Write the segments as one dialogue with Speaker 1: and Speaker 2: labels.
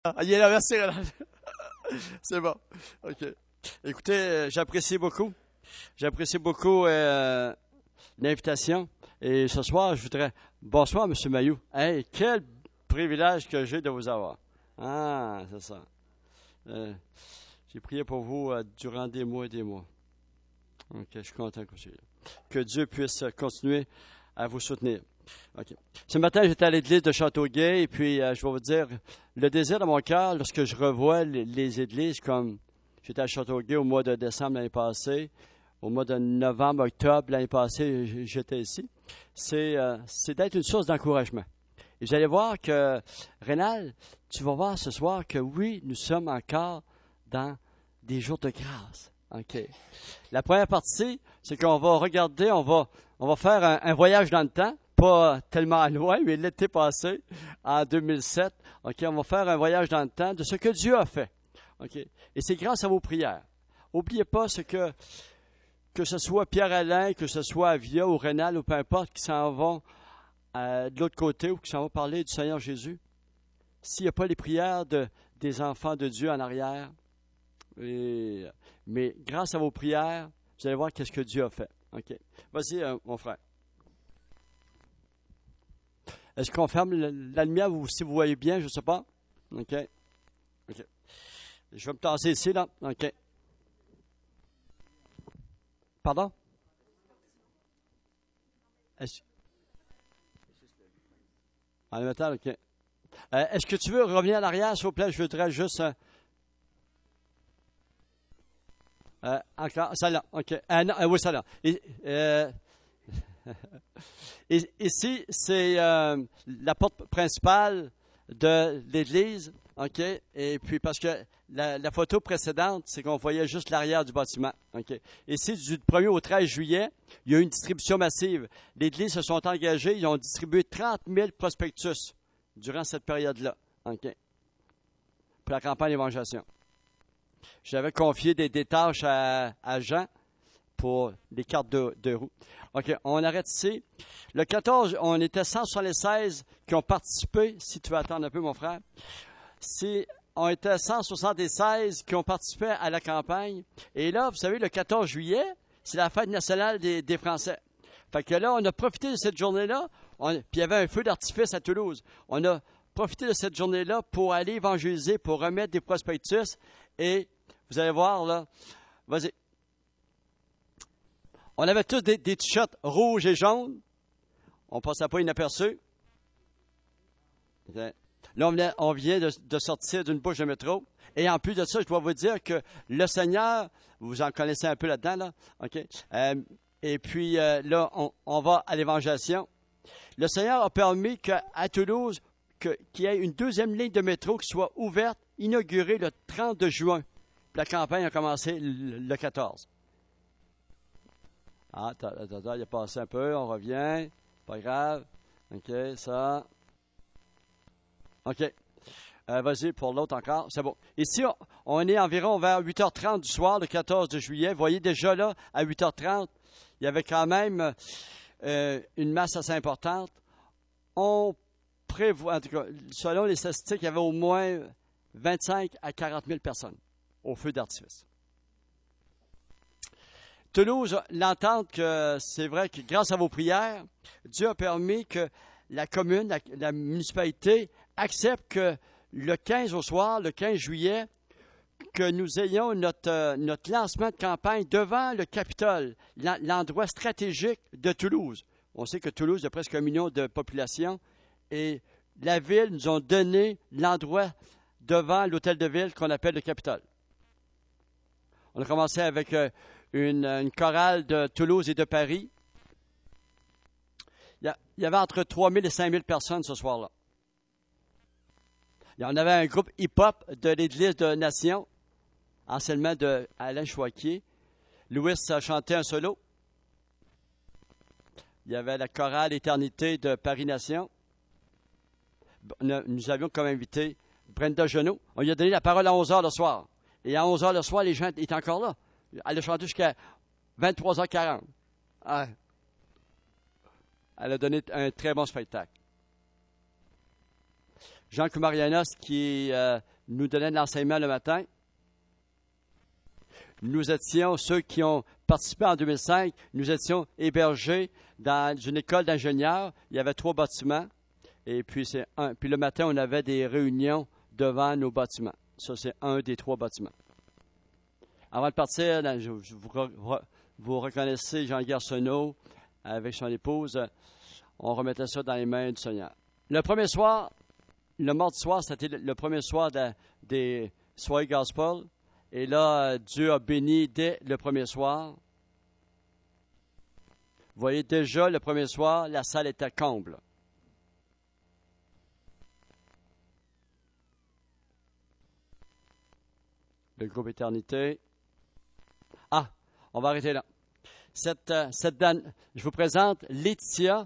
Speaker 1: Ah, il est là, merci, Renal. C'est bon. OK. Écoutez, j'apprécie beaucoup. J'apprécie beaucoup l'invitation. Et ce soir, je voudrais... Bonsoir, Monsieur Mayou. Hey, quel privilège que j'ai de vous avoir. Ah, c'est ça. Euh, j'ai prié pour vous durant des mois et des mois. OK, je suis content que vous soyez là. Que Dieu puisse continuer à vous soutenir. OK. Ce matin, j'étais à l'église de Châteauguay et puis je vais vous dire, le désir de mon cœur, lorsque je revois les églises comme j'étais à Châteauguay au mois de décembre l'année passée, au mois de novembre, octobre l'année passée, j'étais ici, c'est d'être une source d'encouragement. Et vous allez voir que, Rénal, tu vas voir ce soir que oui, nous sommes encore dans des jours de grâce. OK. La première partie, c'est qu'on va regarder, on va faire un voyage dans le temps, pas tellement loin, mais l'été passé, en 2007. OK, on va faire un voyage dans le temps de ce que Dieu a fait. OK. Et c'est grâce à vos prières. N'oubliez pas que ce soit Pierre-Alain, que ce soit Avia ou Rénal ou peu importe, qui s'en vont de l'autre côté ou qui s'en vont parler du Seigneur Jésus. S'il n'y a pas les prières des enfants de Dieu en arrière, mais grâce à vos prières, vous allez voir qu'est-ce que Dieu a fait. OK. Vas-y, mon frère. Est-ce qu'on ferme la lumière ou si vous voyez bien, je ne sais pas? OK. OK. Je vais me tasser ici, là. OK. Pardon? En métal, OK. Est-ce que tu veux revenir en arrière, s'il vous plaît? Je voudrais juste... encore, celle-là, OK. Non, oui, celle-là. Ici, c'est la porte principale de l'église, OK? Et puis, parce que la photo précédente, c'est qu'on voyait juste l'arrière du bâtiment, OK? Ici, du 1er au 13 juillet, il y a eu une distribution massive. L'église se sont engagés, ils ont distribué 30 000 prospectus durant cette période-là, OK? Pour la campagne d'évangélisation. J'avais confié des tâches à Jean pour les cartes de roue. OK, on arrête ici. Le 14, on était 176 qui ont participé. Si tu veux attendre un peu, mon frère. On était 176 qui ont participé à la campagne. Et là, vous savez, le 14 juillet, c'est la fête nationale des Français. Fait que là, on a profité de cette journée-là. Puis il y avait un feu d'artifice à Toulouse. On a profité de cette journée-là pour aller évangéliser, pour remettre des prospectus. Et vous allez voir, là, vas-y. On avait tous des t-shirts rouges et jaunes. On ne passait pas inaperçu. Là, on vient de sortir d'une bouche de métro. Et en plus de ça, je dois vous dire que le Seigneur, vous en connaissez un peu là-dedans, là, OK? Et puis là, on va à l'évangélisation. Le Seigneur a permis qu'à Toulouse, qu'il y ait une deuxième ligne de métro qui soit ouverte, inaugurée le 30 juin. Puis la campagne a commencé le 14. Ah, il a passé un peu, on revient. Pas grave. OK, ça. OK. Vas-y, pour l'autre encore. C'est bon. Ici, on est environ vers 8h30 du soir, le 14 juillet. Vous voyez déjà là, à 8h30, il y avait quand même une masse assez importante. On prévoit, en tout cas, selon les statistiques, il y avait au moins 25 à 40 000 personnes au feu d'artifice. Toulouse, l'entente que c'est vrai que grâce à vos prières, Dieu a permis que la commune, la municipalité accepte que le 15 au soir, le 15 juillet, que nous ayons notre lancement de campagne devant le Capitole, l'endroit stratégique de Toulouse. On sait que Toulouse a presque 1 million de population et la ville nous a donné l'endroit devant l'hôtel de ville qu'on appelle le Capitole. On a commencé avec une chorale de Toulouse et de Paris. Il y avait entre 3 000 et 5 000 personnes ce soir-là. Il y en avait un groupe hip-hop de l'Église de Nation, anciennement de Alain Chouaquier. Louis a chanté un solo. Il y avait la chorale Éternité de Paris-Nation. Nous avions comme invité Brenda Genot. On lui a donné la parole à 11h le soir. Et à 11h le soir, les gens étaient encore là. Elle a chanté jusqu'à 23h40. Ah. Elle a donné un très bon spectacle. Jean Koumarianos qui nous donnait de l'enseignement le matin. Nous étions, ceux qui ont participé en 2005, nous étions hébergés dans une école d'ingénieurs. Il y avait 3 bâtiments. Et puis, puis le matin, on avait des réunions devant nos bâtiments. Ça, c'est un des 3 bâtiments. Avant de partir, vous reconnaissez Jean Garceneau avec son épouse. On remettait ça dans les mains du Seigneur. Le premier soir, le mardi soir, c'était le premier soir des soirées gospel. Et là, Dieu a béni dès le premier soir. Vous voyez, déjà, le premier soir, la salle était comble. Le groupe Éternité. Ah, on va arrêter là. Je vous présente Laetitia,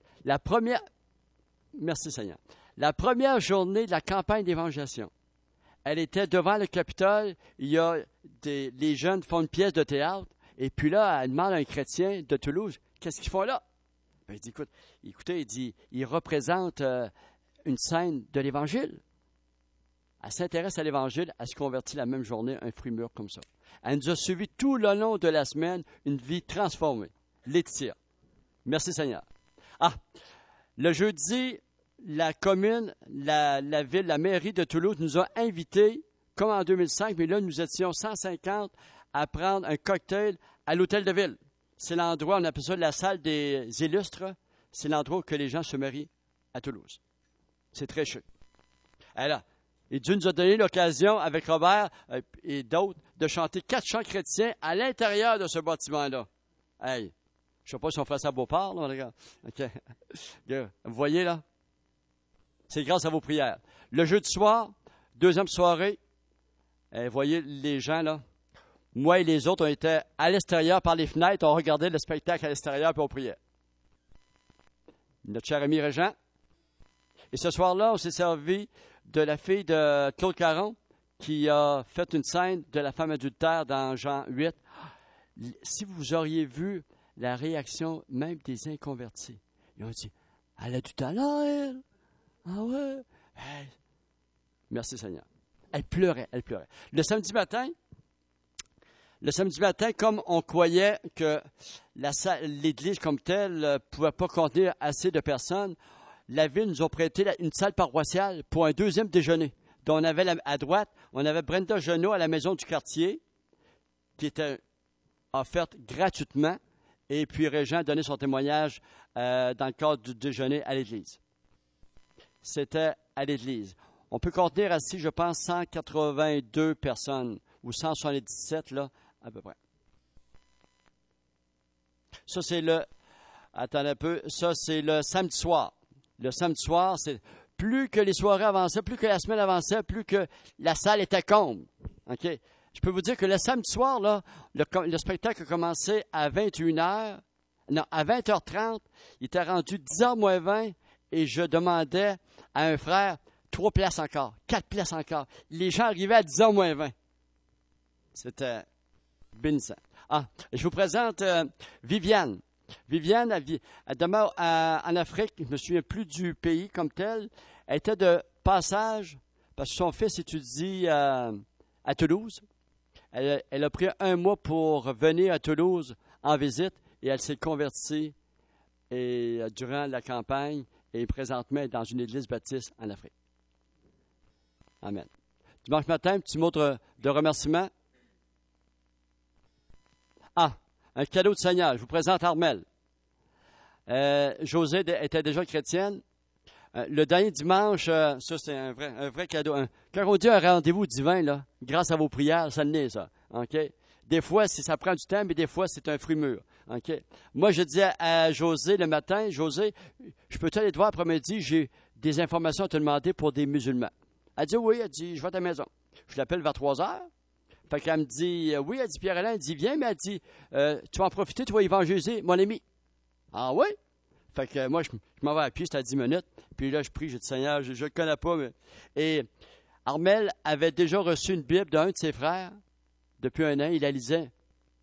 Speaker 1: merci Seigneur, la première journée de la campagne d'évangélisation. Elle était devant le Capitole, les jeunes font une pièce de théâtre, et puis là, elle demande à un chrétien de Toulouse, qu'est-ce qu'ils font là? Ben, il dit, écoutez, il représente une scène de l'Évangile. Elle s'intéresse à l'Évangile, elle se convertit la même journée, un fruit mûr comme ça. Elle nous a suivis tout le long de la semaine, une vie transformée. Laetitia. Merci Seigneur. Ah, le jeudi, la commune, la ville, la mairie de Toulouse nous a invités, comme en 2005, mais là, nous étions 150 à prendre un cocktail à l'hôtel de ville. C'est l'endroit, on appelle ça la salle des illustres. C'est l'endroit où les gens se marient à Toulouse. C'est très chic. Alors, et Dieu nous a donné l'occasion, avec Robert et d'autres, de chanter 4 chants chrétiens à l'intérieur de ce bâtiment-là. Hey, je ne sais pas si on ferait ça à Beauport, là, regarde. Okay. Vous voyez, là? C'est grâce à vos prières. Le jeudi soir, deuxième soirée, vous voyez les gens, là? Moi et les autres, on était à l'extérieur par les fenêtres, on regardait le spectacle à l'extérieur, puis on priait. Notre cher ami Régent. Et ce soir-là, on s'est servi de la fille de Claude Caron, qui a fait une scène de la femme adultère dans Jean 8. Si vous auriez vu la réaction même des inconvertis, ils ont dit, elle a du talent, elle. Ah ouais? Hey. Merci Seigneur. Elle pleurait. Le samedi matin, comme on croyait que l'église comme telle ne pouvait pas contenir assez de personnes, la ville nous a prêté une salle paroissiale pour un deuxième déjeuner. Donc, on avait à droite, on avait Brenda Genot à la maison du quartier, qui était offerte gratuitement, et puis Régent a donné son témoignage dans le cadre du déjeuner à l'église. C'était à l'église. On peut contenir assis, je pense, 182 personnes, ou 177, là, à peu près. Ça, c'est attendez un peu, ça, c'est le samedi soir. Le samedi soir, c'est plus que les soirées avançaient, plus que la semaine avançait, plus que la salle était comble. OK? Je peux vous dire que le samedi soir, là, le spectacle a commencé à 21h. Non, à 20h30. Il était rendu 10h moins 20 et je demandais à un frère 3 places encore, 4 places encore. Les gens arrivaient à 10h moins 20. C'était bénissant. Ah, je vous présente Viviane. Viviane, elle demeure en Afrique, je ne me souviens plus du pays comme tel. Elle était de passage, parce que son fils étudie à Toulouse. Elle a pris 1 mois pour venir à Toulouse en visite et elle s'est convertie durant la campagne et présentement elle est dans une église baptiste en Afrique. Amen. Dimanche matin, un petit mot de remerciement. Ah, un cadeau du Seigneur. Je vous présente Armelle. Josée était déjà chrétienne. Le dernier dimanche, ça c'est un vrai cadeau. Quand on dit un rendez-vous divin, là, grâce à vos prières, ça l'est, ça. Okay? Des fois, ça prend du temps, mais des fois, c'est un fruit mûr. Okay? Moi, je dis à Josée le matin, Josée, je peux aller te voir après-midi, j'ai des informations à te demander pour des musulmans. Elle dit oui, elle dit, je vais à ta maison. Je l'appelle vers 3 heures. Fait qu'elle me dit, oui, elle dit, Pierre-Alain, elle dit, viens, mais elle dit, tu vas en profiter, tu vas évangéliser mon ami. Ah oui? Fait que moi, je m'en vais à pied, c'était à 10 minutes. Puis là, je prie, j'ai dit, Seigneur, je ne le connais pas. Mais... Et Armelle avait déjà reçu une Bible d'un de ses frères depuis 1 an. Il la lisait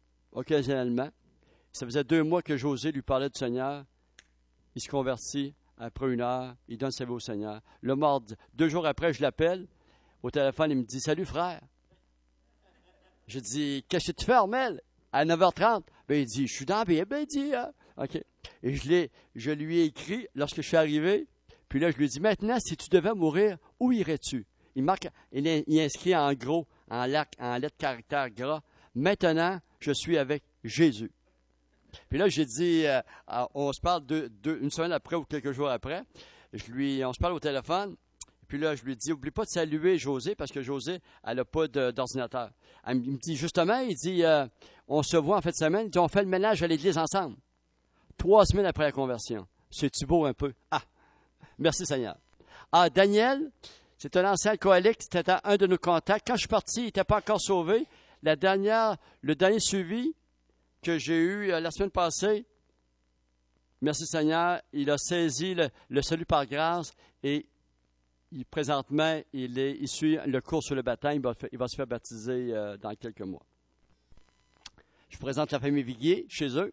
Speaker 1: occasionnellement. Ça faisait 2 mois que José lui parlait du Seigneur. Il se convertit après 1 heure, il donne sa vie au Seigneur. Le mardi, 2 jours après, je l'appelle au téléphone, il me dit « Salut frère ». Je dis « Qu'est-ce que tu fais, Armel? » À 9h30. Ben, il dit « Je suis dans la Bible. » Ben, il dit OK. Et je lui ai écrit lorsque je suis arrivé. Puis là, je lui ai dit « Maintenant, si tu devais mourir, où irais-tu? » Il inscrit en gros, en lettres caractères gras « Maintenant, je suis avec Jésus. » Puis là, j'ai dit, on se parle une semaine après ou quelques jours après. On se parle au téléphone. Puis là, je lui dis, oublie pas de saluer José, parce que José, elle n'a pas d'ordinateur. Il me dit, justement, il dit, on se voit en fin de semaine. Il dit, on fait le ménage à l'église ensemble. 3 semaines après la conversion. C'est-tu beau un peu? Ah, merci Seigneur. Ah, Daniel, c'est un ancien alcoolique. C'était un de nos contacts. Quand je suis parti, il n'était pas encore sauvé. Le dernier suivi que j'ai eu la semaine passée, merci Seigneur, il a saisi le salut par grâce et présentement, il suit le cours sur le baptême. Il va se faire baptiser dans quelques mois. Je vous présente la famille Viguier chez eux.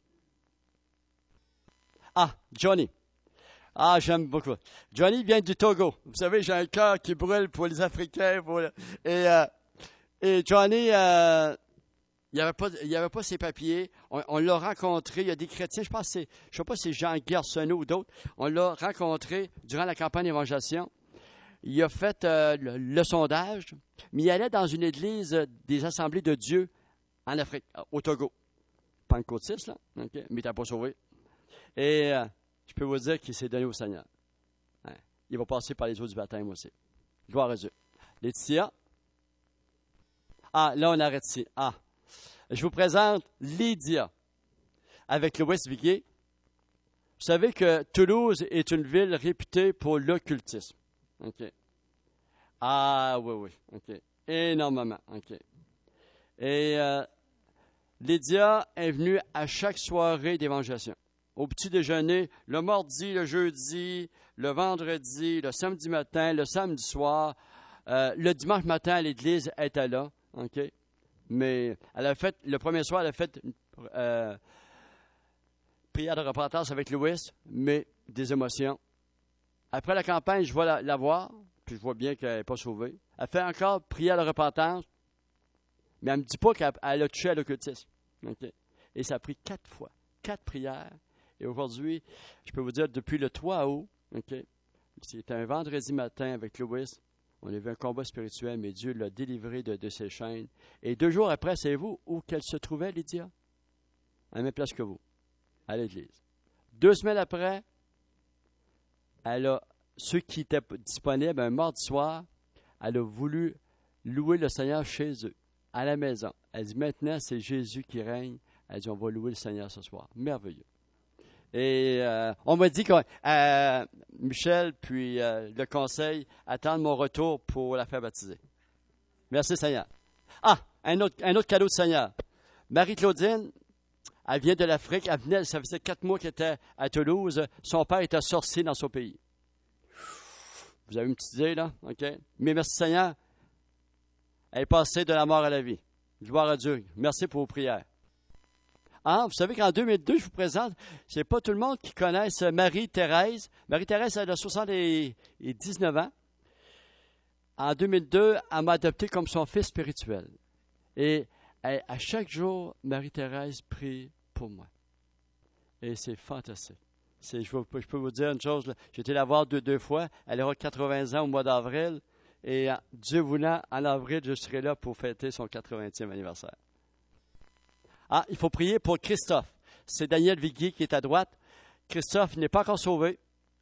Speaker 1: Ah, Johnny. Ah, j'aime beaucoup. Johnny vient du Togo. Vous savez, j'ai un cœur qui brûle pour les Africains. Et Johnny, il n'y avait pas ses papiers. On l'a rencontré. Il y a des chrétiens, je ne sais pas si c'est Jean Guersenot ou d'autres. On l'a rencontré durant la campagne d'évangélisation. Il a fait le sondage, mais il allait dans une église des Assemblées de Dieu en Afrique, au Togo. Pentecôtiste, là, okay, mais il n'était pas sauvé. Et je peux vous dire qu'il s'est donné au Seigneur. Hein. Il va passer par les eaux du baptême aussi. Gloire à Dieu. Laetitia. Ah, là, on arrête ici. Ah, je vous présente Lydia avec Louis Viguier. Vous savez que Toulouse est une ville réputée pour l'occultisme. OK. Ah, oui. OK. Énormément. OK. Et Lydia est venue à chaque soirée d'évangélisation. Au petit déjeuner, le mardi, le jeudi, le vendredi, le samedi matin, le samedi soir. Le dimanche matin à l'église, elle était là. OK. Mais elle a fait, le premier soir, elle a fait une prière de repentance avec Louis, mais des émotions. Après la campagne, je vois la voir, puis je vois bien qu'elle n'est pas sauvée. Elle fait encore prière de repentance, mais elle ne me dit pas qu'elle a touché à l'occultisme. Okay. Et ça a pris 4 fois, 4 prières. Et aujourd'hui, je peux vous dire, depuis le 3 août, okay, c'était un vendredi matin avec Louis, on avait un combat spirituel, mais Dieu l'a délivré de ses chaînes. Et 2 jours après, savez-vous où qu'elle se trouvait, Lydia? À la même place que vous, à l'église. 2 semaines après, ceux qui étaient disponibles un mardi soir, elle a voulu louer le Seigneur chez eux, à la maison. Elle dit, maintenant, c'est Jésus qui règne. Elle dit, on va louer le Seigneur ce soir. Merveilleux. Et on m'a dit que Michel, puis le conseil, attendent mon retour pour la faire baptiser. Merci Seigneur. Ah, un autre cadeau du Seigneur. Marie-Claudine, elle vient de l'Afrique. Ça faisait 4 mois qu'elle était à Toulouse. Son père était sorcier dans son pays. Vous avez une petite idée, là? OK? Mais merci Seigneur. Elle est passée de la mort à la vie. Gloire à Dieu. Merci pour vos prières. Ah, vous savez qu'en 2002, je vous présente, c'est pas tout le monde qui connaisse Marie-Thérèse. Marie-Thérèse, elle a 79 ans. En 2002, elle m'a adopté comme son fils spirituel. Et à chaque jour, Marie-Thérèse prie pour moi. Et c'est fantastique. Je peux vous dire une chose, j'ai été la voir 2 fois. Elle aura 80 ans au mois d'avril. Et Dieu voulant, en avril, je serai là pour fêter son 80e anniversaire. Ah, il faut prier pour Christophe. C'est Daniel Viguier qui est à droite. Christophe n'est pas encore sauvé.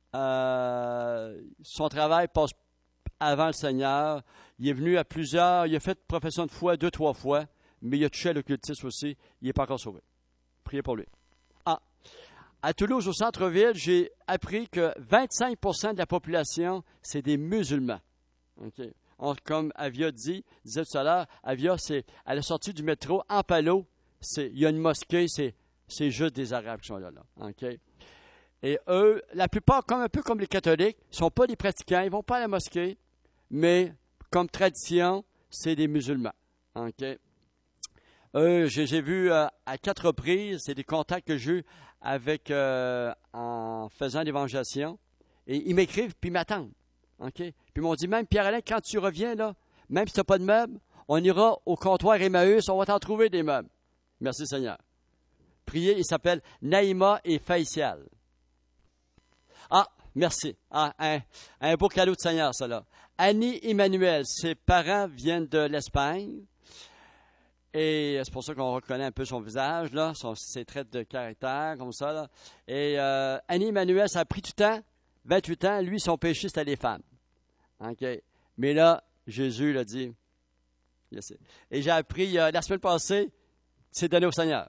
Speaker 1: Son travail passe avant le Seigneur. Il est venu à plusieurs. Il a fait profession de foi 2-3 fois, mais il a touché à l'occultisme aussi. Il n'est pas encore sauvé. Priez pour lui. Ah, à Toulouse, au centre-ville, j'ai appris que 25% de la population, c'est des musulmans. Okay. Comme Avia disait tout à l'heure, Avia, c'est à la sortie du métro, en Palo, il y a une mosquée, c'est juste des Arabes qui sont là. Okay? Et eux, la plupart, un peu comme les catholiques, ne sont pas des pratiquants, ils ne vont pas à la mosquée, mais comme tradition, c'est des musulmans. Okay? J'ai vu à 4 reprises, c'est des contacts que j'ai eus en faisant l'évangélisation. Et ils m'écrivent, puis ils m'attendent. OK? Puis ils m'ont dit, même Pierre-Alain, quand tu reviens, là, même si tu n'as pas de meubles, on ira au comptoir Emmaüs, on va t'en trouver des meubles. Merci Seigneur. Priez, il s'appelle Naïma et Faïsial. Ah, merci. Ah, un beau cadeau de Seigneur, ça là. Annie Emmanuel, ses parents viennent de l'Espagne. Et c'est pour ça qu'on reconnaît un peu son visage, là, ses traits de caractère, comme ça. Là. Et Annie Emmanuel, ça a pris du temps, 28 ans. Lui, son péché, c'était les femmes. OK. Mais là, Jésus l'a dit. Et j'ai appris la semaine passée, c'est donné au Seigneur.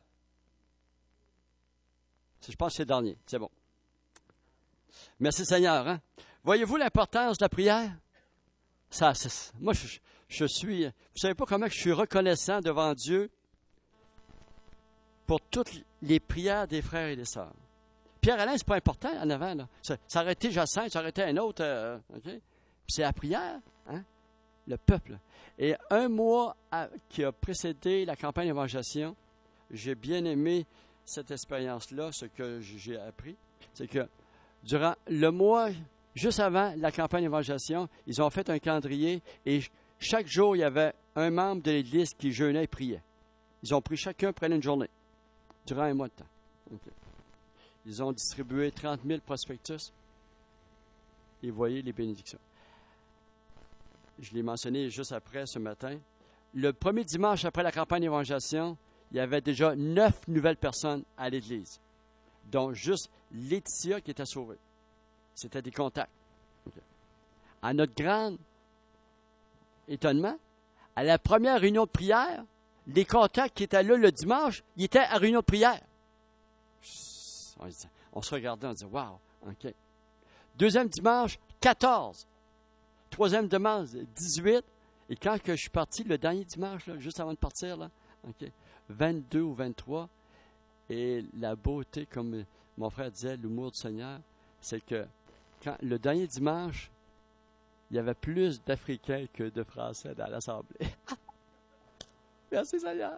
Speaker 1: Je pense que c'est le dernier. C'est bon. Merci Seigneur. Hein? Voyez-vous l'importance de la prière? Moi, je suis... Vous ne savez pas comment je suis reconnaissant devant Dieu pour toutes les prières des frères et des sœurs. Pierre-Alain, c'est pas important en avant. Là. Ça aurait été Jacinthe, ça aurait été un autre. Okay? Puis c'est la prière, hein? Le peuple. Et un mois qui a précédé la campagne d'évangélisation, j'ai bien aimé cette expérience-là. Ce que j'ai appris, c'est que durant le mois, juste avant la campagne d'évangélisation, ils ont fait un calendrier et chaque jour, il y avait un membre de l'Église qui jeûnait et priait. Ils ont pris chacun prenait une journée, durant un mois de temps. Okay. Ils ont distribué 30 000 prospectus. Et voyez les bénédictions. Je l'ai mentionné juste après ce matin. Le premier dimanche après la campagne d'évangélisation, il y avait déjà 9 nouvelles personnes à l'Église, dont juste Laetitia qui était sauvée. C'était des contacts. Okay. À notre grand étonnement, à la première réunion de prière, les contacts qui étaient là le dimanche, ils étaient à réunion de prière. On se regardait, on disait, wow, OK. Deuxième dimanche, 14. Troisième dimanche, 18. Et quand que je suis parti, le dernier dimanche, là, juste avant de partir, là, OK, 22 ou 23. Et la beauté, comme mon frère disait, l'humour du Seigneur, c'est que quand le dernier dimanche, il y avait plus d'Africains que de Français dans l'Assemblée. Merci Seigneur.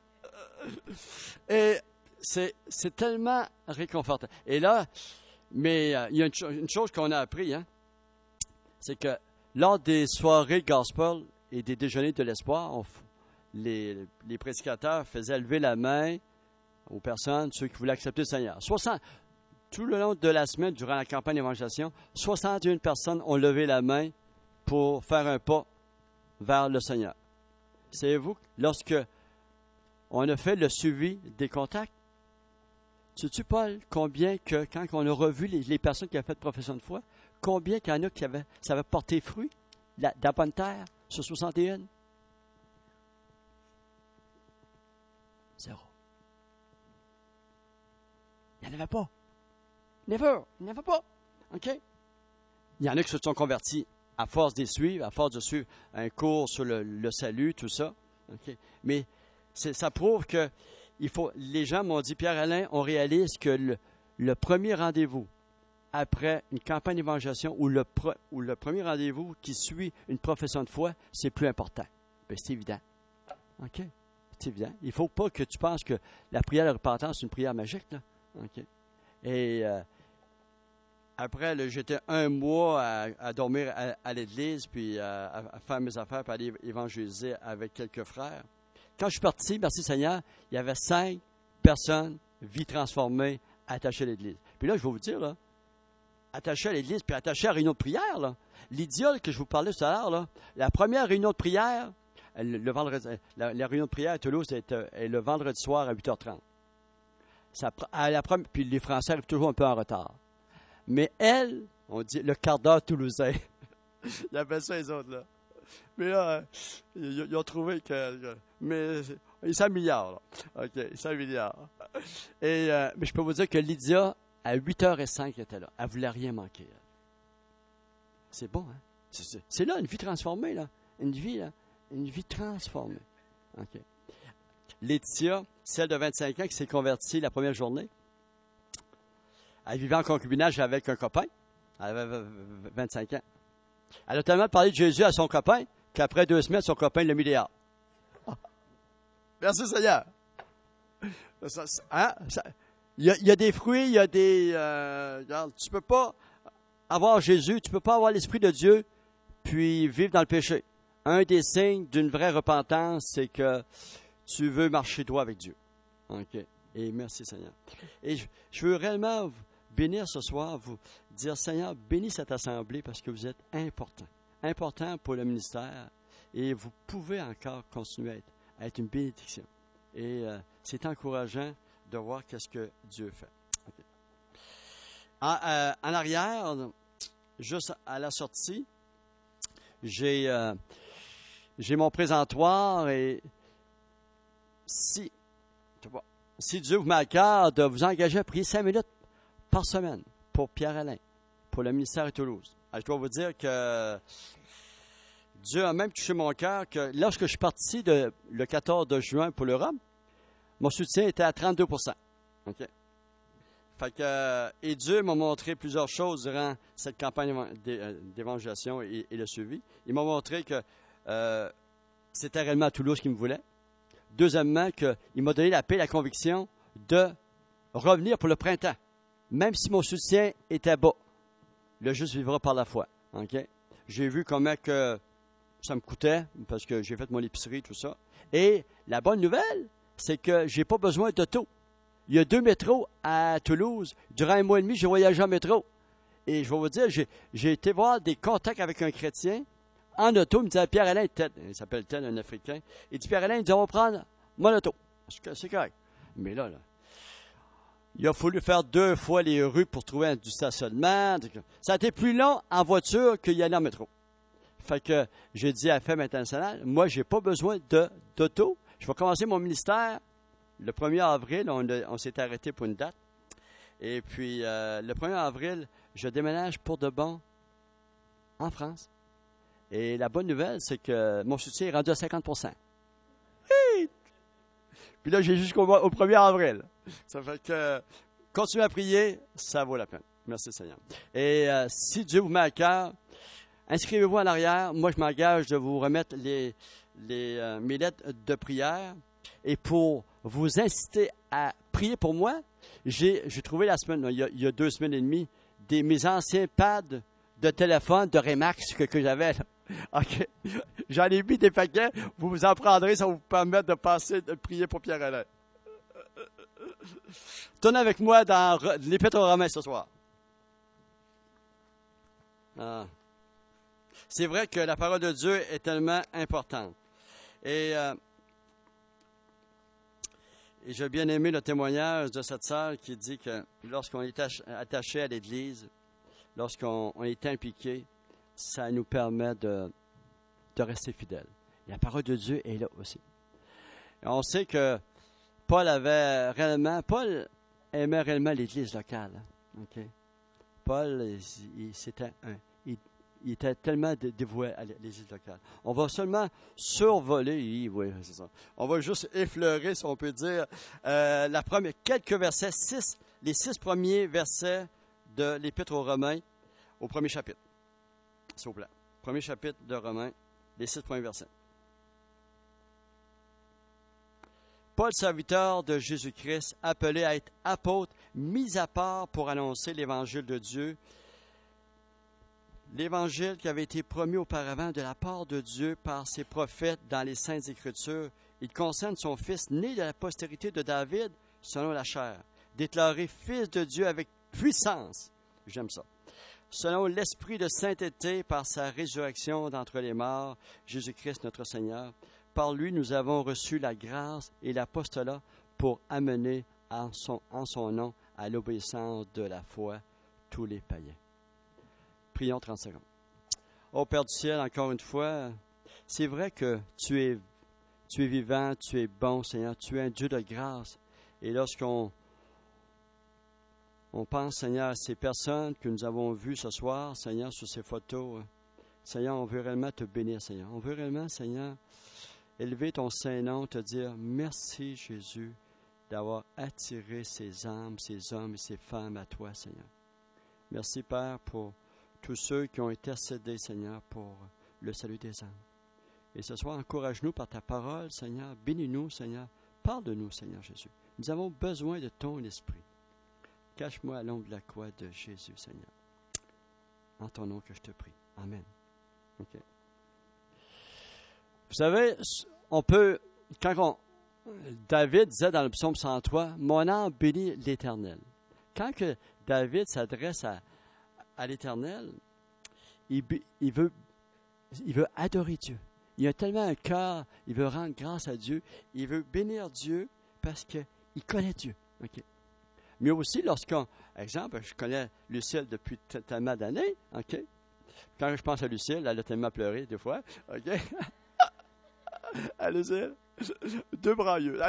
Speaker 1: Et c'est tellement réconfortant. Et là, mais il y a une chose qu'on a appris, hein, c'est que lors des soirées gospel et des déjeuners de l'espoir, les prédicateurs faisaient lever la main aux personnes, ceux qui voulaient accepter le Seigneur. Tout le long de la semaine, durant la campagne d'évangélisation, 61 personnes ont levé la main pour faire un pas vers le Seigneur. Savez-vous, lorsque on a fait le suivi des contacts, sais-tu, Paul, combien que, quand on a revu les personnes qui avaient fait profession de foi, combien qu'il y en a ça avait porté fruit, de la bonne terre, sur 61? 0. Il n'y en avait pas. Never. Il n'y en avait pas. OK? Il y en a qui se sont convertis à force de suivre, un cours sur le salut, tout ça. Okay? Mais ça prouve que les gens m'ont dit, Pierre-Alain, on réalise que le premier rendez-vous après une campagne d'évangélisation ou le premier rendez-vous qui suit une profession de foi, c'est plus important. Bien, c'est évident. OK? C'est évident. Il ne faut pas que tu penses que la prière de repentance, c'est une prière magique, là. OK? Et après, j'étais un mois à dormir à l'église, puis à faire mes affaires, puis aller évangéliser avec quelques frères. Quand je suis parti, merci Seigneur, il y avait 5 personnes, vie transformée, attachées à l'église. Puis là, je vais vous dire, là, attachées à l'église, puis attachées à la réunion de prière, là. L'idéal que je vous parlais tout à l'heure, là, la première réunion de prière, le vendredi, la réunion de prière à Toulouse est le vendredi soir à 8h30. Puis les Français arrivent toujours un peu en retard. Mais elle, on dit le quart d'heure toulousain. Ils appellent ça les autres, là. Mais là, ils ont trouvé que... Mais ils s'améliorent, là. OK, ils s'améliorent. Et, mais je peux vous dire que Lydia, à 8h05, elle était là. Elle ne voulait rien manquer. Elle. C'est bon, hein? C'est là, une vie transformée, là. Une vie transformée. OK. Laetitia, celle de 25 ans qui s'est convertie la première journée, elle vivait en concubinage avec un copain. Elle avait 25 ans. Elle a tellement parlé de Jésus à son copain qu'après 2 semaines, son copain l'a mis dehors. Merci Seigneur. il y a des fruits, il y a des... regarde, tu peux pas avoir Jésus, tu peux pas avoir l'Esprit de Dieu, puis vivre dans le péché. Un des signes d'une vraie repentance, c'est que tu veux marcher droit avec Dieu. OK. Et merci, Seigneur. Et je veux réellement vous bénir ce soir, vous dire, Seigneur, bénis cette assemblée parce que vous êtes important. Important pour le ministère. Et vous pouvez encore continuer à être une bénédiction. Et c'est encourageant de voir qu'est-ce que Dieu fait. Okay. En arrière, juste à la sortie, j'ai mon présentoir et si Dieu vous met à cœur de vous engager à prier 5 minutes par semaine pour Pierre-Alain, pour le ministère de Toulouse. Alors, je dois vous dire que Dieu a même touché mon cœur que lorsque je suis parti le 14 de juin pour l'Europe, mon soutien était à 32 %. Okay? Fait que, et Dieu m'a montré plusieurs choses durant cette campagne d'évangélisation et le suivi. Il m'a montré que c'était réellement à Toulouse qu'il me voulait. Deuxièmement, qu'il m'a donné la paix et la conviction de revenir pour le printemps, même si mon soutien était bas. Le juste vivra par la foi. Okay? J'ai vu comment que ça me coûtait, parce que j'ai fait mon épicerie, tout ça. Et la bonne nouvelle, c'est que je n'ai pas besoin d'auto. Il y a 2 métros à Toulouse. Durant 1 mois et demi, j'ai voyagé en métro. Et je vais vous dire, j'ai été voir des contacts avec un chrétien en auto. Il me disait, Pierre-Alain, il s'appelle Ted, un Africain. Il dit, Pierre-Alain, il dit, on va prendre mon auto. C'est correct. Mais là, il a fallu faire 2 fois les rues pour trouver du stationnement. Ça a été plus long en voiture qu'il y aller en métro. Fait que j'ai dit à Femme Internationale, moi, je n'ai pas besoin d'auto. Je vais commencer mon ministère le 1er avril. On s'est arrêté pour une date. Et puis, le 1er avril, je déménage pour de bon en France. Et la bonne nouvelle, c'est que mon soutien est rendu à 50 %. Hey! Puis là, j'ai jusqu'au 1er avril. Ça fait que continuez à prier, ça vaut la peine. Merci Seigneur. Et si Dieu vous met à cœur, inscrivez-vous en arrière. Moi, je m'engage de vous remettre mes lettres de prière. Et pour vous inciter à prier pour moi, j'ai trouvé la semaine, il y a 2 semaines et demie, mes anciens pads de téléphone de Remax que j'avais. OK. J'en ai mis des paquets. Vous vous en prendrez, ça va vous permettre de prier pour Pierre-Alain. Tournez avec moi dans l'Épître aux Romains ce soir. Ah. C'est vrai que la parole de Dieu est tellement importante. Et j'ai bien aimé le témoignage de cette sœur qui dit que lorsqu'on est attaché à l'Église, lorsqu'on est impliqué, ça nous permet de rester fidèle. La parole de Dieu est là aussi. Et on sait que Paul aimait réellement l'Église locale. Okay? Paul, il était tellement dévoué à l'Église locale. On va seulement survoler, oui, c'est ça. On va juste effleurer, si on peut dire, quelques versets, les 6 premiers versets de l'Épître aux Romains, au premier chapitre. S'il vous plaît. Premier chapitre de Romains, les 6 premiers versets. Paul, serviteur de Jésus-Christ, appelé à être apôtre, mis à part pour annoncer l'Évangile de Dieu, l'Évangile qui avait été promis auparavant de la part de Dieu par ses prophètes dans les Saintes Écritures. Il concerne son Fils, né de la postérité de David, selon la chair, déclaré Fils de Dieu avec puissance. J'aime ça. Selon l'Esprit de sainteté par sa résurrection d'entre les morts, Jésus-Christ notre Seigneur. Par lui, nous avons reçu la grâce et l'apostolat pour amener en son nom à l'obéissance de la foi tous les païens. Prions 30 secondes. Ô Père du ciel, encore une fois, c'est vrai que tu es vivant, tu es bon, Seigneur, tu es un Dieu de grâce. Et lorsqu'on pense, Seigneur, à ces personnes que nous avons vues ce soir, Seigneur, sur ces photos, Seigneur, on veut réellement te bénir, Seigneur. On veut réellement, Seigneur, élever ton Saint-Nom, te dire merci, Jésus, d'avoir attiré ces âmes, ces hommes et ces femmes à toi, Seigneur. Merci, Père, pour tous ceux qui ont intercédé, Seigneur, pour le salut des âmes. Et ce soir, encourage-nous par ta parole, Seigneur. Bénis-nous, Seigneur. Parle de nous, Seigneur Jésus. Nous avons besoin de ton esprit. Cache-moi à l'ombre de la croix de Jésus, Seigneur. En ton nom que je te prie. Amen. OK. Vous savez, David disait dans le psaume 103, « Mon âme bénit l'Éternel. » Quand que David s'adresse à l'Éternel, il veut adorer Dieu. Il a tellement un cœur, il veut rendre grâce à Dieu, il veut bénir Dieu parce qu'il connaît Dieu. Okay. Mais aussi, exemple, je connais Lucille depuis tellement d'années, OK? Quand je pense à Lucille, elle a tellement pleuré des fois, OK? À Lucille, 2 brailleux.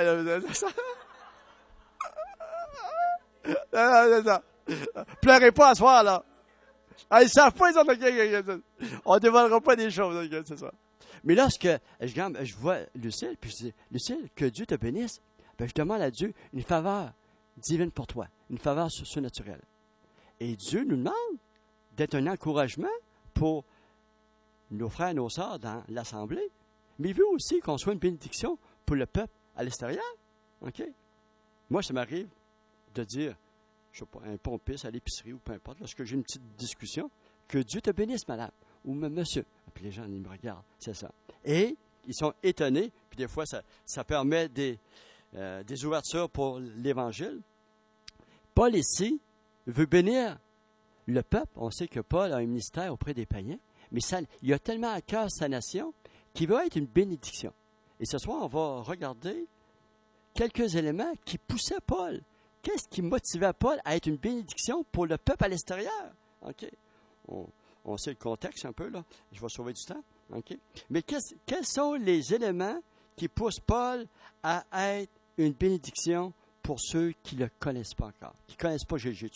Speaker 1: C'est ça. Pleurez pas à ce soir, là. Ils savent pas, ils ont... On ne dévoilera pas des choses, c'est ça. Mais lorsque je vois Lucille, puis je dis, Lucille, que Dieu te bénisse, je demande à Dieu une faveur divine pour toi, une faveur surnaturelle. Et Dieu nous demande d'être un encouragement pour nos frères et nos sœurs dans l'Assemblée, mais il veut aussi qu'on soit une bénédiction pour le peuple à l'extérieur. OK? Moi, ça m'arrive de dire, je ne sais pas, un pompiste à l'épicerie ou peu importe, lorsque j'ai une petite discussion, que Dieu te bénisse, madame, ou monsieur. Puis les gens, ils me regardent, c'est ça. Et ils sont étonnés, puis des fois, ça permet des ouvertures pour l'Évangile. Paul ici veut bénir le peuple. On sait que Paul a un ministère auprès des païens, mais il a tellement à cœur sa nation qu'il veut être une bénédiction. Et ce soir, on va regarder quelques éléments qui poussaient Paul. Qu'est-ce qui motivait Paul à être une bénédiction pour le peuple à l'extérieur? OK. On sait le contexte un peu, là. Je vais sauver du temps. OK. Mais quels sont les éléments qui poussent Paul à être une bénédiction pour ceux qui ne le connaissent pas encore, qui ne connaissent pas Jésus?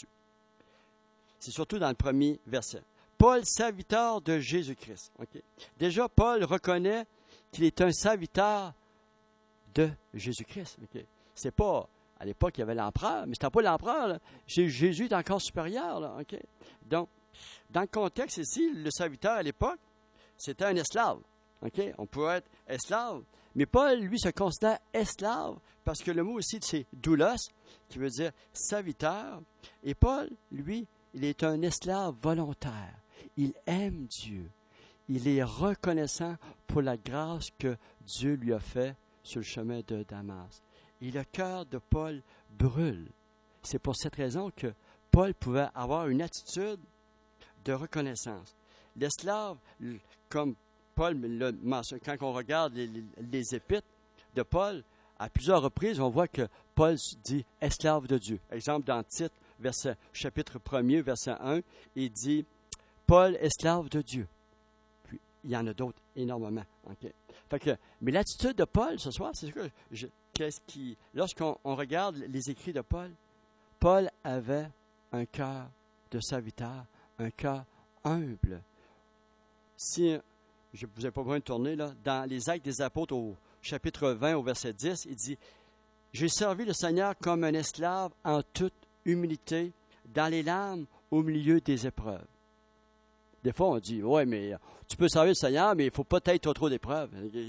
Speaker 1: C'est surtout dans le premier verset. Paul, serviteur de Jésus-Christ. Okay. Déjà, Paul reconnaît qu'il est un serviteur de Jésus-Christ. Okay. C'est pas, à l'époque, il y avait l'empereur, mais ce n'était pas l'empereur. Là. Jésus est encore supérieur. Là. Okay. Donc, dans le contexte ici, le serviteur à l'époque, c'était un esclave. Okay. On pouvait être esclave, mais Paul, lui, se considère esclave parce que le mot aussi, c'est doulos, qui veut dire serviteur. Et Paul, lui, il est un esclave volontaire. Il aime Dieu. Il est reconnaissant pour la grâce que Dieu lui a faite sur le chemin de Damas. Et le cœur de Paul brûle. C'est pour cette raison que Paul pouvait avoir une attitude de reconnaissance. L'esclave, comme Paul le mentionne, quand on regarde les épîtres de Paul, à plusieurs reprises, on voit que Paul dit « esclave de Dieu ». Exemple, dans Tite, chapitre 1er, verset 1, il dit « Paul, esclave de Dieu ». Puis, il y en a d'autres énormément. Okay. Mais l'attitude de Paul ce soir, c'est que lorsqu'on regarde les écrits de Paul, Paul avait un cœur de serviteur, un cœur humble. Si je vous ai pas besoin de tourner, là, dans les Actes des Apôtres, au chapitre 20, au verset 10, il dit « J'ai servi le Seigneur comme un esclave en toute humilité, dans les larmes, au milieu des épreuves. » Des fois, on dit « Ouais, mais tu peux servir le Seigneur, mais il ne faut pas être trop d'épreuves. »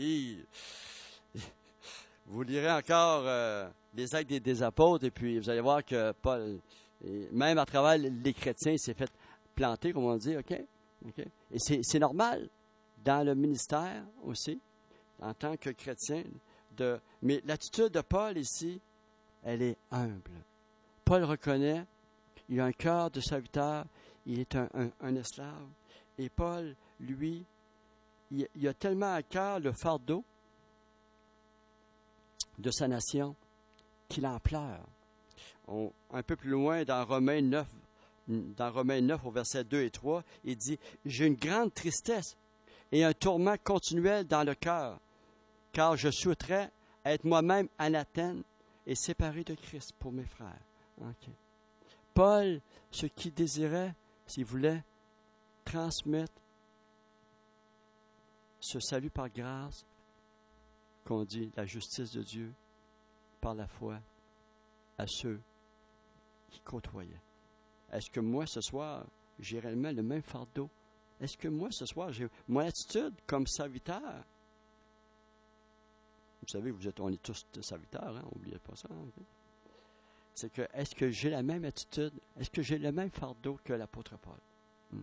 Speaker 1: Vous lirez encore les Actes des Apôtres, et puis vous allez voir que Paul, même à travers les chrétiens, il s'est fait planter, comme on dit, OK? Okay? Et c'est normal dans le ministère aussi, en tant que chrétien. Mais l'attitude de Paul ici, elle est humble. Paul reconnaît, il a un cœur de serviteur, il est un esclave. Et Paul, lui, il a tellement à cœur le fardeau de sa nation qu'il en pleure. Un peu plus loin, dans Romains 9, au verset 2 et 3, il dit « J'ai une grande tristesse et un tourment continuel dans le cœur, car je souhaiterais être moi-même anathème et séparé de Christ pour mes frères. » Okay. Paul, ce qu'il désirait, s'il voulait transmettre ce salut par grâce, qu'on dit la justice de Dieu, par la foi, à ceux qui côtoyaient. Est-ce que moi, ce soir, j'ai réellement le même fardeau? Est-ce que moi, ce soir, j'ai mon attitude comme serviteur? Vous savez, on est tous des serviteurs, hein? N'oubliez pas ça. Hein? c'est que, est-ce que j'ai la même attitude? Est-ce que j'ai le même fardeau que l'apôtre Paul?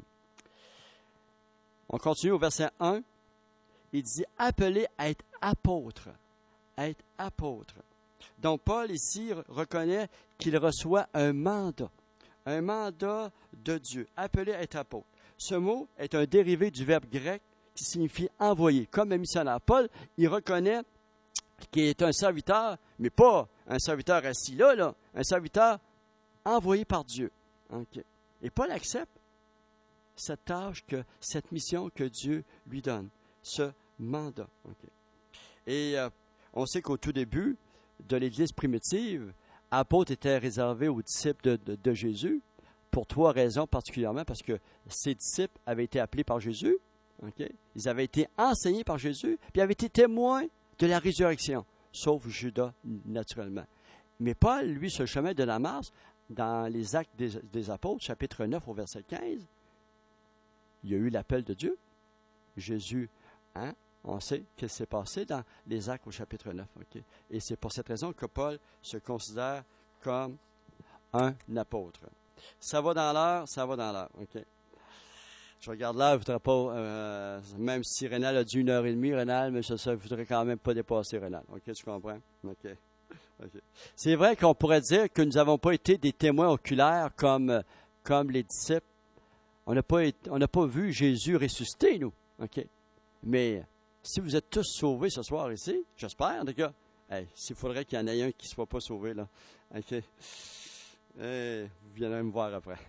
Speaker 1: On continue au verset 1. Il dit, appelé à être apôtre. À être apôtre. Donc, Paul, ici, reconnaît qu'il reçoit un mandat de Dieu, appelé à être apôtre. Ce mot est un dérivé du verbe grec qui signifie envoyer, comme un missionnaire. Paul, il reconnaît qu'il est un serviteur, mais pas un serviteur assis là, un serviteur envoyé par Dieu. Okay. Et Paul accepte cette tâche, cette mission que Dieu lui donne, ce mandat. Okay. Et on sait qu'au tout début de l'Église primitive, apôtre était réservé aux disciples de Jésus, pour 3 raisons particulièrement, parce que ces disciples avaient été appelés par Jésus, okay? Ils avaient été enseignés par Jésus, puis avaient été témoins de la résurrection, sauf Judas, naturellement. Mais Paul, lui, sur le chemin de la marche, dans les Actes des Apôtres, chapitre 9 au verset 15, il y a eu l'appel de Dieu. Jésus, on sait ce qui s'est passé dans les Actes au chapitre 9. Okay? Et c'est pour cette raison que Paul se considère comme un apôtre. Ça va dans l'heure, OK. Je regarde l'heure, je ne voudrais pas, même si Rénal a dit 1h30, Rénal, mais je ne voudrais quand même pas dépasser Rénal. OK, tu comprends? OK. C'est vrai qu'on pourrait dire que nous n'avons pas été des témoins oculaires comme les disciples. On n'a pas vu Jésus ressusciter, nous. OK. Mais si vous êtes tous sauvés ce soir ici, j'espère, en tout cas, s'il faudrait qu'il y en ait un qui ne soit pas sauvé, là. OK. Et vous viendrez me voir après.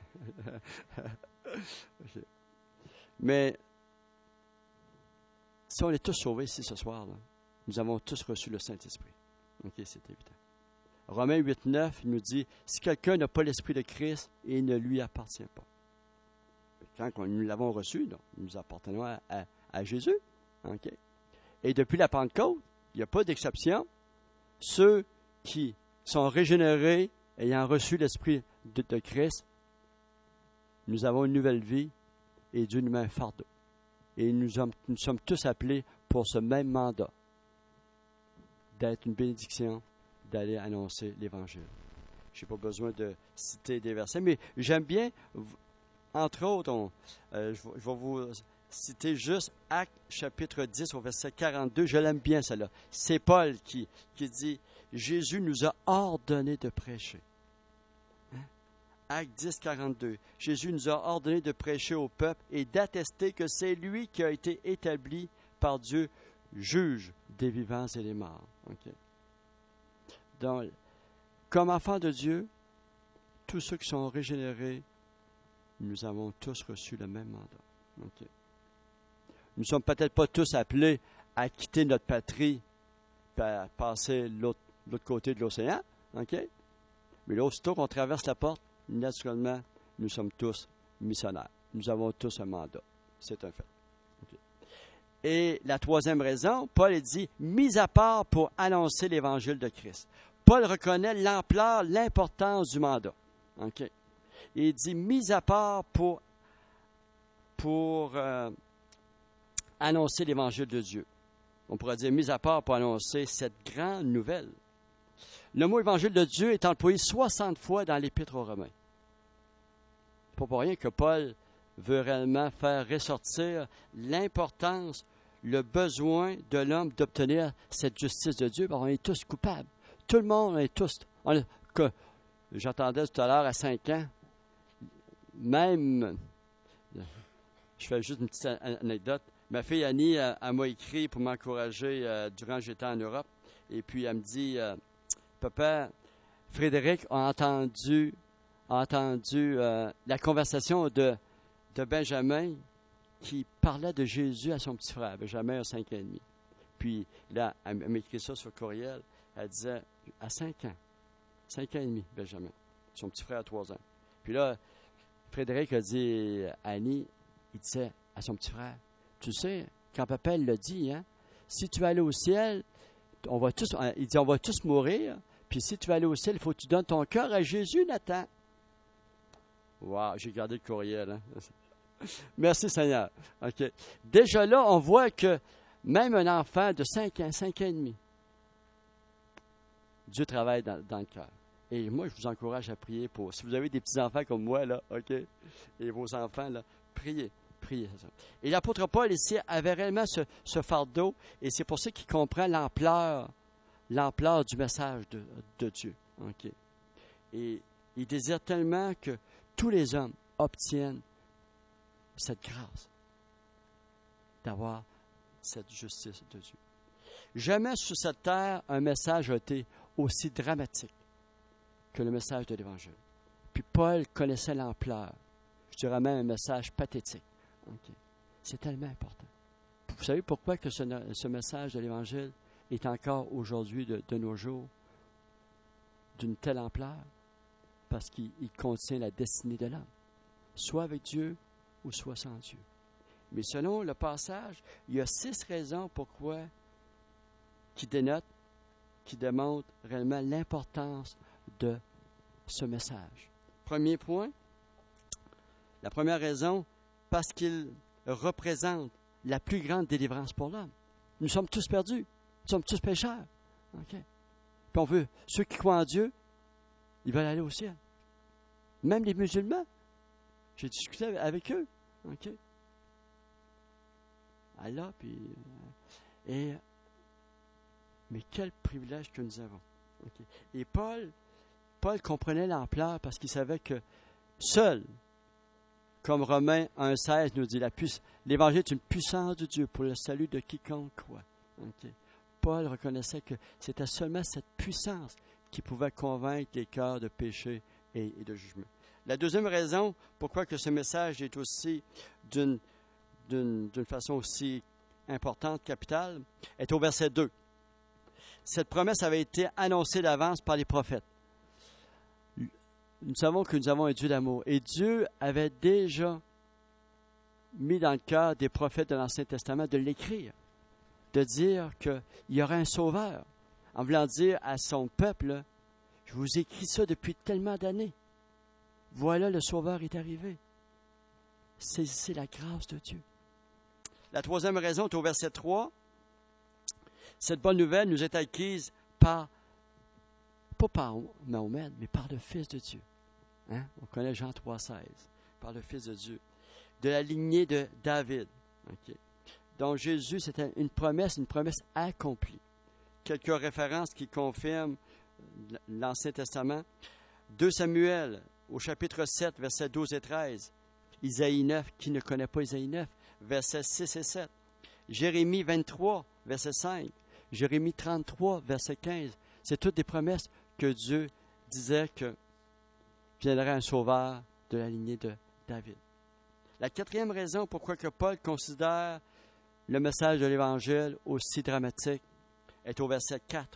Speaker 1: Okay. Mais si on est tous sauvés ici ce soir, là, nous avons tous reçu le Saint-Esprit. OK, c'est évident. Romains 8, 9 nous dit, si quelqu'un n'a pas l'Esprit de Christ, il ne lui appartient pas. Quand nous l'avons reçu, donc, nous appartenons à Jésus. Okay. Et depuis la Pentecôte, il n'y a pas d'exception. Ceux qui sont régénérés, ayant reçu l'Esprit de Christ, nous avons une nouvelle vie et Dieu nous met un fardeau. Et nous sommes tous appelés pour ce même mandat, d'être une bénédiction, d'aller annoncer l'Évangile. Je n'ai pas besoin de citer des versets, mais j'aime bien, entre autres, je vais vous citer juste Actes chapitre 10 au verset 42. Je l'aime bien, celle-là. C'est Paul qui dit, Jésus nous a ordonné de prêcher. Acte 10, 42. Jésus nous a ordonné de prêcher au peuple et d'attester que c'est lui qui a été établi par Dieu, juge des vivants et des morts. Okay. Donc, comme enfants de Dieu, tous ceux qui sont régénérés, nous avons tous reçu le même mandat. Okay. Nous ne sommes peut-être pas tous appelés à quitter notre patrie et à passer l'autre côté de l'océan. Okay? Mais là, aussitôt qu'on traverse la porte, naturellement, nous sommes tous missionnaires. Nous avons tous un mandat. C'est un fait. Okay. Et la troisième raison, Paul dit, mis à part pour annoncer l'Évangile de Christ. Paul reconnaît l'ampleur, l'importance du mandat. Okay. Il dit, mis à part pour annoncer l'Évangile de Dieu. On pourrait dire, mis à part pour annoncer cette grande nouvelle. Le mot Évangile de Dieu est employé 60 fois dans l'Épître aux Romains. Pas pour rien que Paul veut réellement faire ressortir l'importance, le besoin de l'homme d'obtenir cette justice de Dieu, parce qu'on est tous coupables. Tout le monde est tous... J'entendais tout à l'heure à 5 ans, même... Je fais juste une petite anecdote. Ma fille Annie, elle m'a écrit pour m'encourager durant que j'étais en Europe. Et puis, elle me dit, Papa, Frédéric a entendu la conversation de Benjamin qui parlait de Jésus à son petit frère. Benjamin a 5 ans et demi. Puis là, elle m'a écrit ça sur le courriel. Elle disait, à 5 ans. 5 ans et demi, Benjamin. Son petit frère a 3 ans. Puis là, Frédéric a dit à Annie, il disait à son petit frère, tu sais, quand papa l'a dit, hein, si tu vas aller au ciel, on va tous mourir, puis si tu vas aller au ciel, il faut que tu donnes ton cœur à Jésus, Nathan. Wow, j'ai gardé le courriel. Hein? Merci Seigneur. Okay. Déjà là, on voit que même un enfant de 5 ans, 5 ans et demi, Dieu travaille dans le cœur. Et moi, je vous encourage à prier pour. Si vous avez des petits-enfants comme moi, là, OK, et vos enfants, là, priez. Priez. Et l'apôtre Paul, ici, avait réellement ce fardeau, et c'est pour ça qu'il comprend l'ampleur du message de Dieu. OK. Et il désire tellement que tous les hommes obtiennent cette grâce d'avoir cette justice de Dieu. Jamais sur cette terre, un message a été aussi dramatique que le message de l'Évangile. Puis Paul connaissait l'ampleur. Je dirais même un message pathétique. Okay. C'est tellement important. Vous savez pourquoi que ce message de l'Évangile est encore aujourd'hui, de nos jours, d'une telle ampleur? Parce qu'il contient la destinée de l'homme. Soit avec Dieu ou soit sans Dieu. Mais selon le passage, il y a 6 raisons pourquoi qui démontrent réellement l'importance de ce message. Premier point, la première raison, parce qu'il représente la plus grande délivrance pour l'homme. Nous sommes tous perdus. Nous sommes tous pécheurs. Okay. Puis on veut, ceux qui croient en Dieu, ils veulent aller au ciel. Même les musulmans. J'ai discuté avec eux. Okay. Allah, puis... mais quel privilège que nous avons. Okay. Et Paul comprenait l'ampleur parce qu'il savait que seul, comme Romains 1,16 nous dit, l'Évangile est une puissance de Dieu pour le salut de quiconque croit. Okay. Paul reconnaissait que c'était seulement cette puissance qui pouvait convaincre les cœurs de péché et de jugement. La deuxième raison pourquoi que ce message est aussi d'une façon aussi importante, capitale, est au verset 2. Cette promesse avait été annoncée d'avance par les prophètes. Nous savons que nous avons un Dieu d'amour. Et Dieu avait déjà mis dans le cœur des prophètes de l'Ancien Testament de l'écrire, de dire qu'il y aurait un sauveur, en voulant dire à son peuple, je vous écris ça depuis tellement d'années. Voilà, le sauveur est arrivé. Saisissez la grâce de Dieu. La troisième raison est au verset 3. Cette bonne nouvelle nous est acquise pas par Mahomet, mais par le Fils de Dieu. Hein? On connaît Jean 3,16. Par le Fils de Dieu. De la lignée de David. Okay. Donc Jésus, c'était une promesse accomplie. Quelques références qui confirment l'Ancien Testament. 2 Samuel, au chapitre 7, versets 12 et 13. Isaïe 9, qui ne connaît pas Isaïe 9, versets 6 et 7. Jérémie 23, verset 5. Jérémie 33, verset 15. C'est toutes des promesses que Dieu disait que viendrait un sauveur de la lignée de David. La quatrième raison pourquoi que Paul considère le message de l'Évangile aussi dramatique est au verset 4.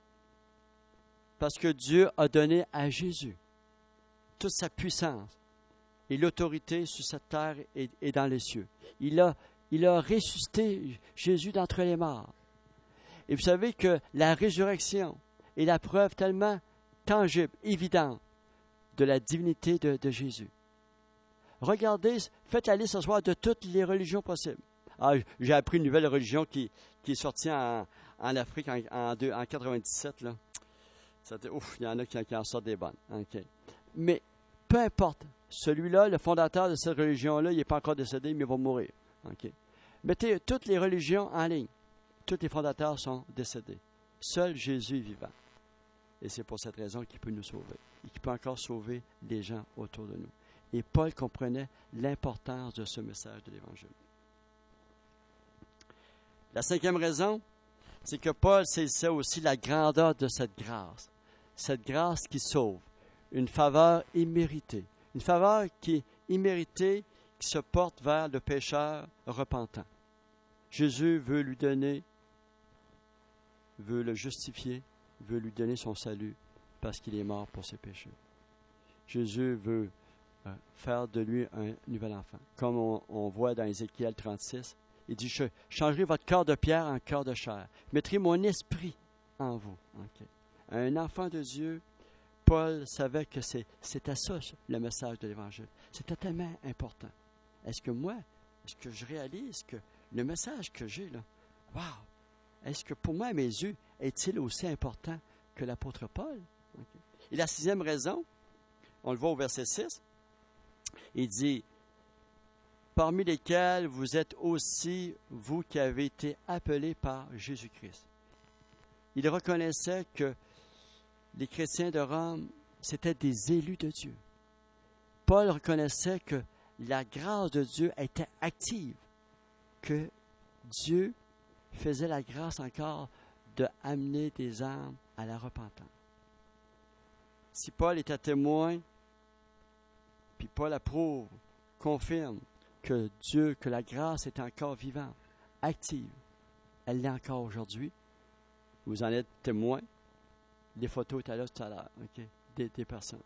Speaker 1: Parce que Dieu a donné à Jésus toute sa puissance et l'autorité sur cette terre et dans les cieux. Il a ressuscité Jésus d'entre les morts. Et vous savez que la résurrection est la preuve tellement tangible, évidente, de la divinité de Jésus. Regardez, faites la liste ce soir de toutes les religions possibles. J'ai appris une nouvelle religion qui est sortie en Afrique en 97. Là. Il y en a qui en sortent des bonnes. Okay. Mais peu importe, celui-là, le fondateur de cette religion-là, il n'est pas encore décédé, mais il va mourir. Okay. Mettez toutes les religions en ligne. Tous les fondateurs sont décédés. Seul Jésus est vivant. Et c'est pour cette raison qu'il peut nous sauver. Et qu'il peut encore sauver les gens autour de nous. Et Paul comprenait l'importance de ce message de l'Évangile. La cinquième raison, c'est que Paul saisissait aussi la grandeur de cette grâce. Cette grâce qui sauve. Une faveur imméritée. Une faveur qui est imméritée, qui se porte vers le pécheur repentant. Jésus veut lui donner, veut le justifier, veut lui donner son salut parce qu'il est mort pour ses péchés. Jésus veut faire de lui un nouvel enfant. Comme on voit dans Ézéchiel 36, il dit, je changerai votre cœur de pierre en cœur de chair. Je mettrai mon esprit en vous. Okay. Un enfant de Dieu, Paul savait que c'était ça, le message de l'Évangile. C'était tellement important. Est-ce que je réalise que le message que j'ai, là, wow! Est-ce que pour moi, à mes yeux, est-il aussi important que l'apôtre Paul? Okay. Et la sixième raison, on le voit au verset 6, il dit, parmi lesquels vous êtes aussi, vous qui avez été appelés par Jésus-Christ. Il reconnaissait que les chrétiens de Rome, c'étaient des élus de Dieu. Paul reconnaissait que la grâce de Dieu était active, que Dieu faisait la grâce encore de amener des âmes à la repentance. Si Paul était témoin, puis Paul approuve, confirme que Dieu, que la grâce est encore vivante, active, elle l'est encore aujourd'hui. Vous en êtes témoin. Les photos étaient là tout à l'heure, okay? Des personnes.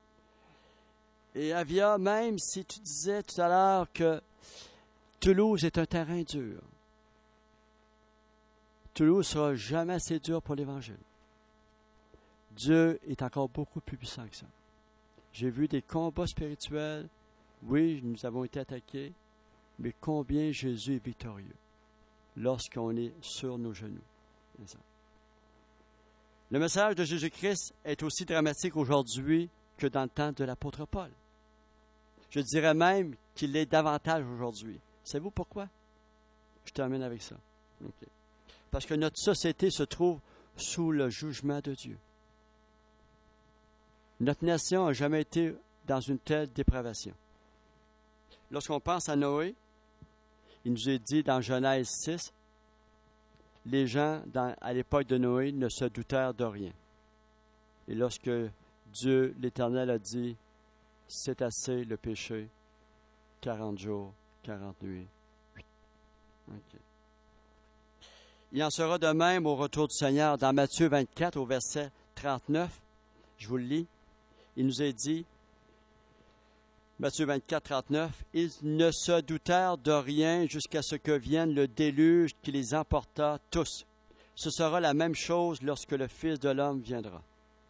Speaker 1: Et Avia, même si tu disais tout à l'heure que Toulouse est un terrain dur, Toulouse ne sera jamais assez dur pour l'Évangile. Dieu est encore beaucoup plus puissant que ça. J'ai vu des combats spirituels. Oui, nous avons été attaqués, mais combien Jésus est victorieux lorsqu'on est sur nos genoux. Le message de Jésus-Christ est aussi dramatique aujourd'hui que dans le temps de l'apôtre Paul. Je dirais même qu'il l'est davantage aujourd'hui. Savez-vous pourquoi? Je termine avec ça. Okay. Parce que notre société se trouve sous le jugement de Dieu. Notre nation n'a jamais été dans une telle dépravation. Lorsqu'on pense à Noé, il nous est dit dans Genèse 6, les gens à l'époque de Noé ne se doutèrent de rien. Et lorsque Dieu, l'Éternel, a dit, c'est assez le péché, 40 jours, 40 nuits. Okay. Il en sera de même au retour du Seigneur. Dans Matthieu 24, au verset 39, je vous le lis, il nous est dit, Matthieu 24, 39, « Ils ne se doutèrent de rien jusqu'à ce que vienne le déluge qui les emporta tous. Ce sera la même chose lorsque le Fils de l'homme viendra. »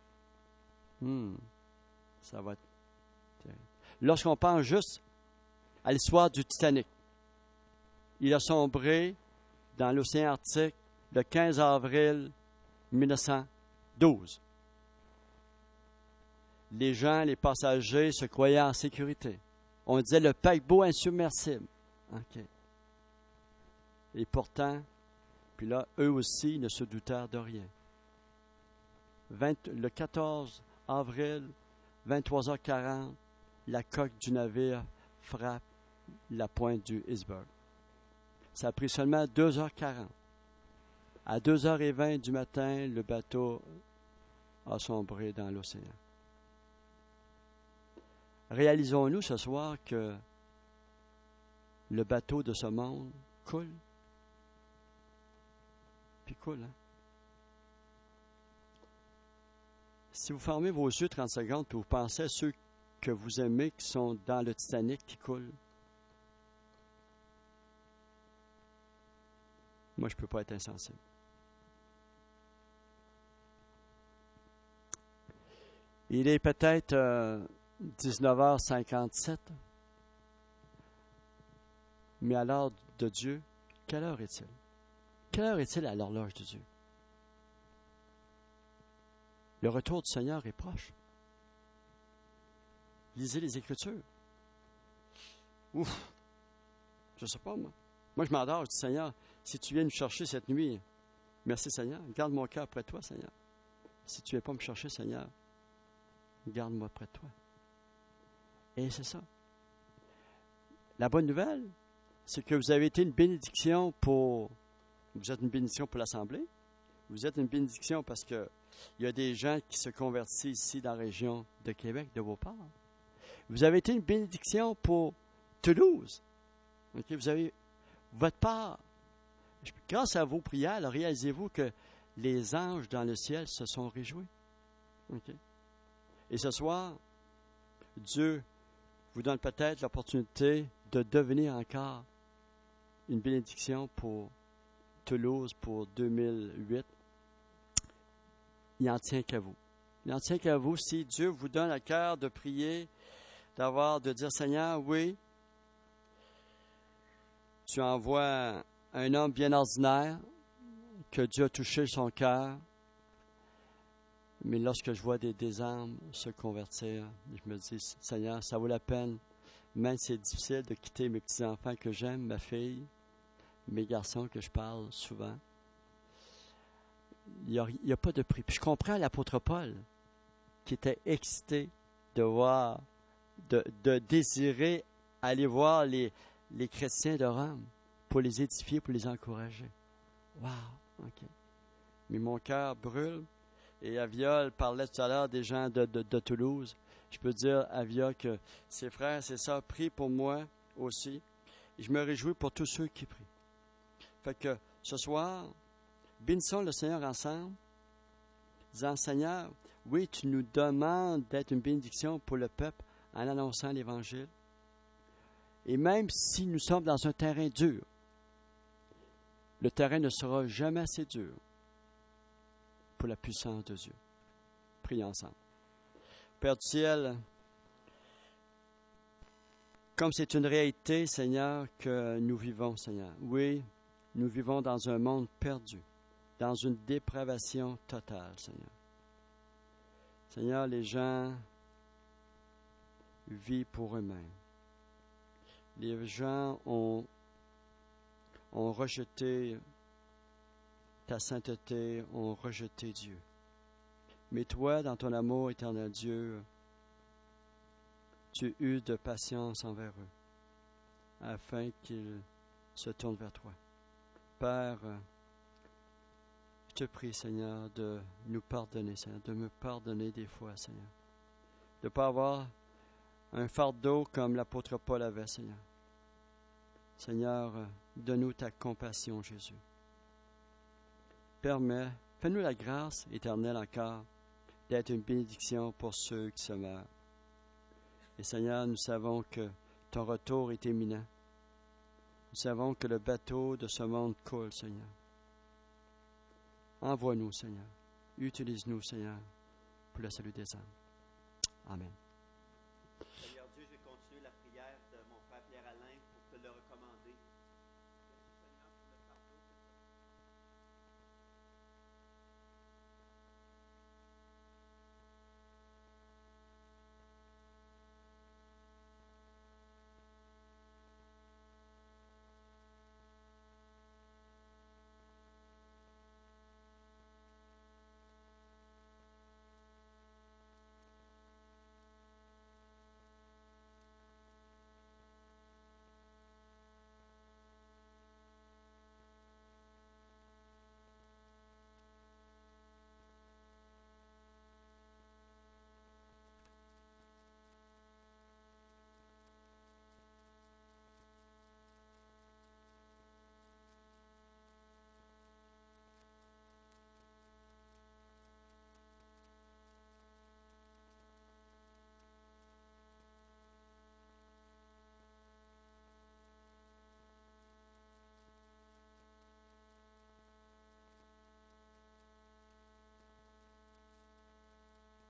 Speaker 1: Ça va être terrible. Lorsqu'on pense juste à l'histoire du Titanic, il a sombré dans l'océan Arctique le 15 avril 1912. Les gens, les passagers se croyaient en sécurité. On disait le paquebot insubmersible. Okay. Et pourtant, puis là, eux aussi ne se doutèrent de rien. Le 14 avril, 23h40, la coque du navire frappe la pointe du iceberg. Ça a pris seulement 2h40. À 2h20 du matin, le bateau a sombré dans l'océan. Réalisons-nous ce soir que le bateau de ce monde coule. Puis coule, hein? Si vous fermez vos yeux 30 secondes et vous pensez à ceux que vous aimez qui sont dans le Titanic qui coulent, moi je ne peux pas être insensible. Il est peut-être 19h57, mais à l'heure de Dieu, quelle heure est-il? Quelle heure est-il à l'horloge de Dieu? Le retour du Seigneur est proche. Lisez les Écritures. Ouf! Je ne sais pas, moi. Moi, je m'endors, je dis, Seigneur, si tu viens me chercher cette nuit, merci, Seigneur, garde mon cœur près de toi, Seigneur. Si tu ne viens pas me chercher, Seigneur, garde-moi près de toi. Et c'est ça. La bonne nouvelle, c'est que vous avez été une bénédiction pour... Vous êtes une bénédiction pour l'Assemblée. Vous êtes une bénédiction parce que il y a des gens qui se convertissent ici dans la région de Québec, de vos parts. Vous avez été une bénédiction pour Toulouse. Okay? Vous avez votre part. Grâce à vos prières, réalisez-vous que les anges dans le ciel se sont réjouis. Okay? Et ce soir, Dieu vous donne peut-être l'opportunité de devenir encore une bénédiction pour Toulouse pour 2008. Il n'en tient qu'à vous. Il n'en tient qu'à vous. Si Dieu vous donne à cœur de prier, de dire, Seigneur, oui, tu envoies un homme bien ordinaire, que Dieu a touché son cœur, Mais lorsque je vois des âmes se convertir, je me dis, Seigneur, ça vaut la peine. Même si c'est difficile de quitter mes petits-enfants que j'aime, ma fille, mes garçons que je parle souvent. Il n'y a pas de prix. Puis je comprends l'apôtre Paul, qui était excité de voir, de désirer aller voir les chrétiens de Rome pour les édifier, pour les encourager. Wow! OK. Mais mon cœur brûle. Et Avia parlait tout à l'heure des gens de Toulouse. Je peux dire, Avia, que ses frères, ses sœurs prient pour moi aussi. Et je me réjouis pour tous ceux qui prient. Fait que ce soir, bénissons le Seigneur ensemble, disant, Seigneur, oui, tu nous demandes d'être une bénédiction pour le peuple en annonçant l'Évangile. Et même si nous sommes dans un terrain dur, le terrain ne sera jamais assez dur pour la puissance de Dieu. Prions ensemble. Père du ciel, comme c'est une réalité, Seigneur, que nous vivons, Seigneur. Oui, nous vivons dans un monde perdu, dans une dépravation totale, Seigneur. Seigneur, les gens vivent pour eux-mêmes. Les gens ont rejeté ta sainteté, ont rejeté Dieu. Mais toi, dans ton amour éternel Dieu, tu eus de patience envers eux, afin qu'ils se tournent vers toi. Père, je te prie, Seigneur, de nous pardonner, Seigneur, de me pardonner des fois, Seigneur. De ne pas avoir un fardeau comme l'apôtre Paul avait, Seigneur. Seigneur, donne-nous ta compassion, Jésus. Fais-nous la grâce éternelle encore d'être une bénédiction pour ceux qui se meurent. Et Seigneur, nous savons que ton retour est imminent. Nous savons que le bateau de ce monde coule, Seigneur. Envoie-nous, Seigneur. Utilise-nous, Seigneur, pour le salut des âmes. Amen.